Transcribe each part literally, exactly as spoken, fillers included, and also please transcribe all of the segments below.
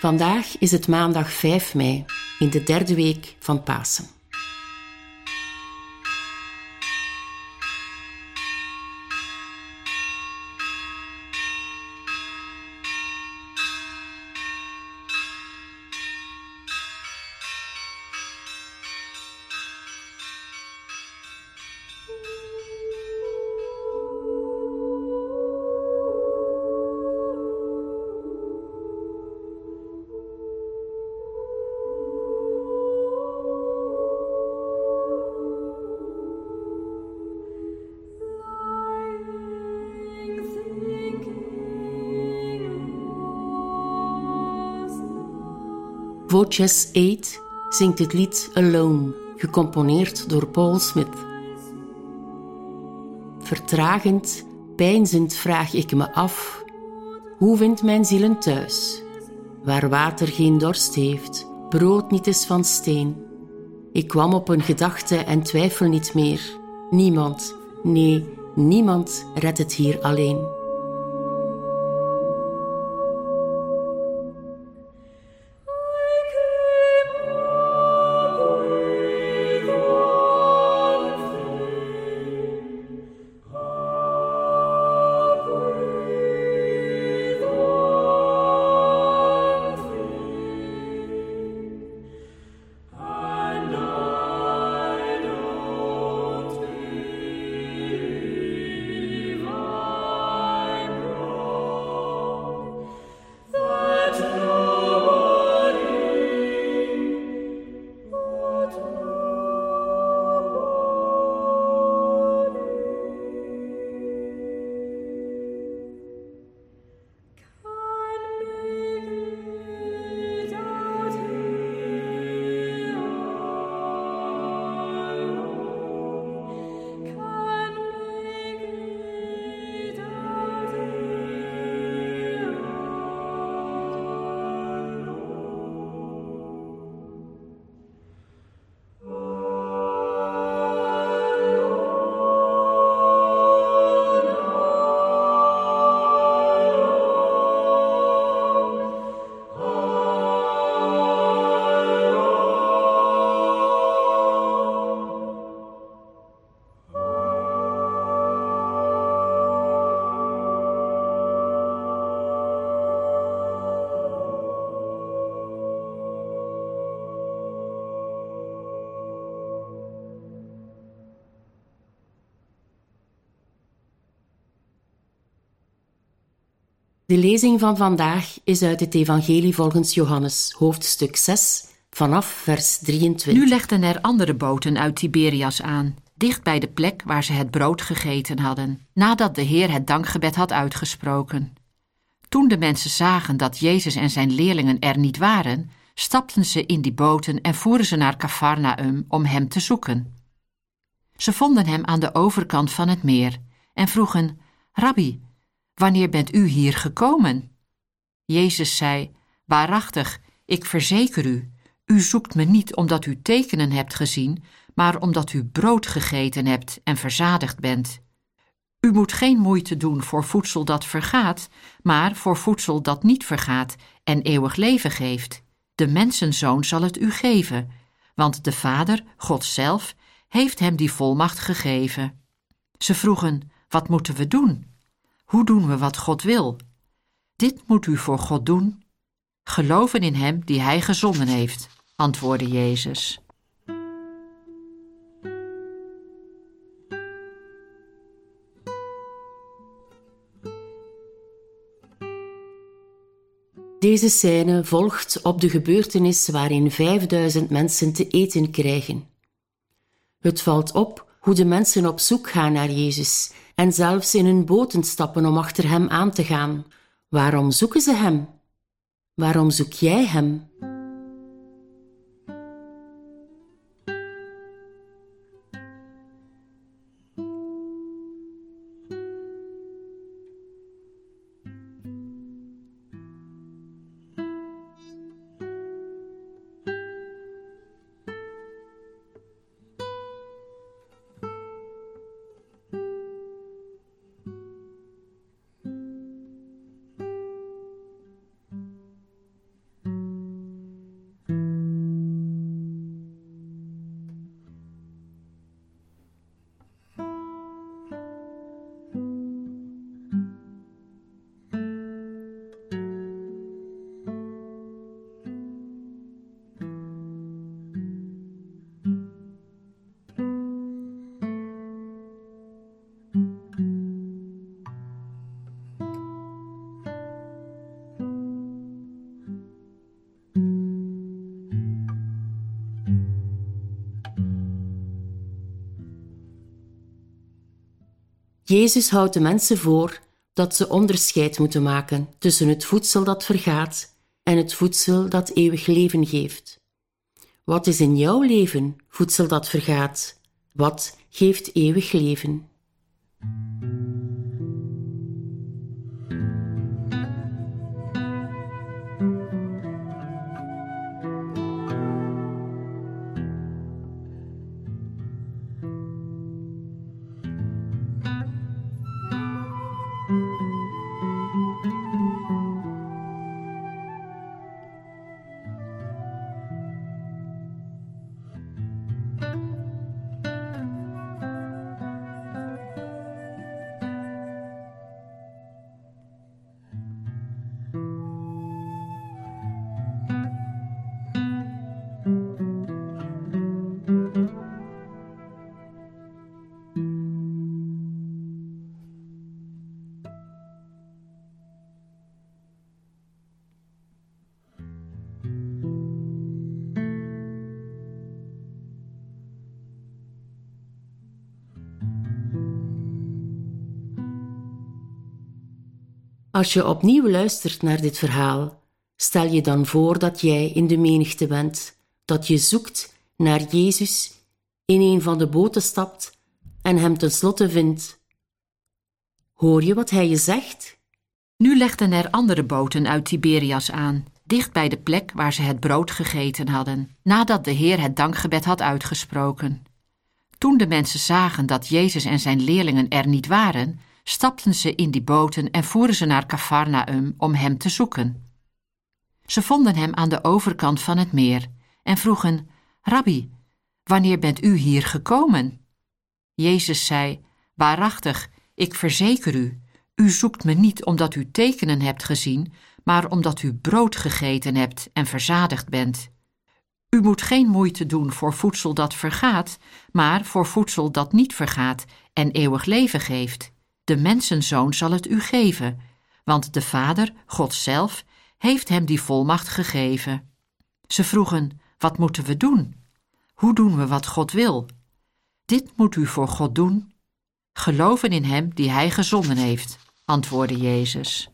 Vandaag is het maandag vijf mei, in de derde week van Pasen. Voces Eight zingt het lied Alone, gecomponeerd door Paul Smith. Vertragend, peinzend vraag ik me af, hoe vindt mijn ziel een thuis? Waar water geen dorst heeft, brood niet is van steen. Ik kwam op een gedachte en twijfel niet meer. Niemand, nee, niemand redt het hier alleen. De lezing van vandaag is uit het Evangelie volgens Johannes, hoofdstuk zes, vanaf vers drieëntwintig. Nu legden er andere boten uit Tiberias aan, dicht bij de plek waar ze het brood gegeten hadden, nadat de Heer het dankgebed had uitgesproken. Toen de mensen zagen dat Jezus en zijn leerlingen er niet waren, stapten ze in die boten en voeren ze naar Kafarnaum om hem te zoeken. Ze vonden hem aan de overkant van het meer en vroegen: Rabbi, wanneer bent u hier gekomen? Jezus zei: Waarachtig, ik verzeker u, u zoekt me niet omdat u tekenen hebt gezien, maar omdat u brood gegeten hebt en verzadigd bent. U moet geen moeite doen voor voedsel dat vergaat, maar voor voedsel dat niet vergaat en eeuwig leven geeft. De mensenzoon zal het u geven, want de Vader, God zelf, heeft hem die volmacht gegeven. Ze vroegen: wat moeten we doen? Hoe doen we wat God wil? Dit moet u voor God doen. Geloven in hem die hij gezonden heeft, antwoordde Jezus. Deze scène volgt op de gebeurtenis waarin vijfduizend mensen te eten krijgen. Het valt op hoe de mensen op zoek gaan naar Jezus en zelfs in hun boten stappen om achter hem aan te gaan. Waarom zoeken ze hem? Waarom zoek jij hem? Jezus houdt de mensen voor dat ze onderscheid moeten maken tussen het voedsel dat vergaat en het voedsel dat eeuwig leven geeft. Wat is in jouw leven voedsel dat vergaat? Wat geeft eeuwig leven? Als je opnieuw luistert naar dit verhaal, stel je dan voor dat jij in de menigte bent, dat je zoekt naar Jezus, in een van de boten stapt en hem tenslotte vindt. Hoor je wat hij je zegt? Nu legden er andere boten uit Tiberias aan, dicht bij de plek waar ze het brood gegeten hadden, nadat de Heer het dankgebed had uitgesproken. Toen de mensen zagen dat Jezus en zijn leerlingen er niet waren, stapten ze in die boten en voeren ze naar Kafarnaum om hem te zoeken. Ze vonden hem aan de overkant van het meer en vroegen: Rabbi, wanneer bent u hier gekomen? Jezus zei: Waarachtig, ik verzeker u, u zoekt me niet omdat u tekenen hebt gezien, maar omdat u brood gegeten hebt en verzadigd bent. U moet geen moeite doen voor voedsel dat vergaat, maar voor voedsel dat niet vergaat en eeuwig leven geeft. De mensenzoon zal het u geven, want de Vader, God zelf, heeft hem die volmacht gegeven. Ze vroegen: wat moeten we doen? Hoe doen we wat God wil? Dit moet u voor God doen. Geloven in hem die hij gezonden heeft, antwoordde Jezus.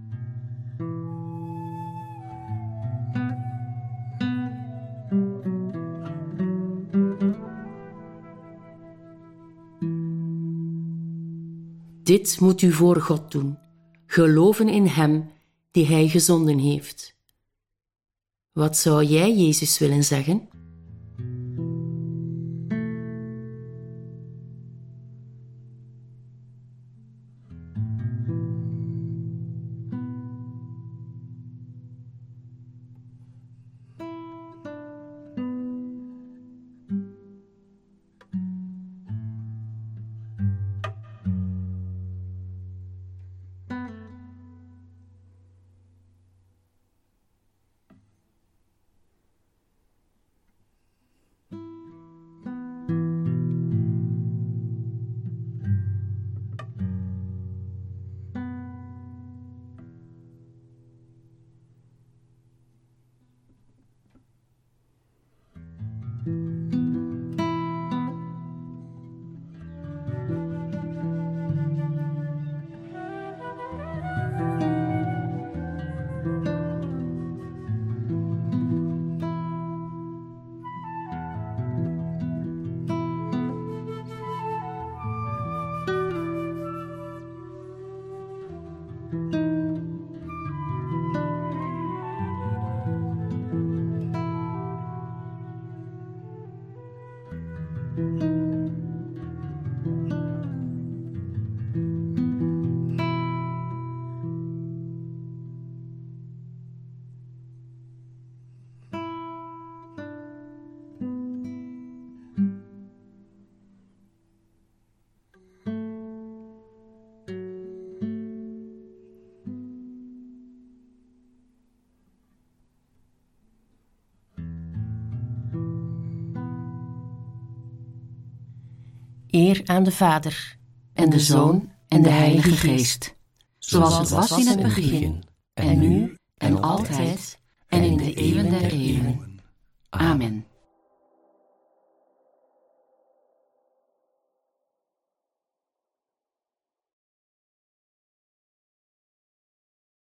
Dit moet u voor God doen, geloven in hem die hij gezonden heeft. Wat zou jij Jezus willen zeggen? Eer aan de Vader, en de Zoon, en de Heilige Geest, zoals het was in het begin, en nu, en altijd, en in de eeuwen der eeuwen. Amen.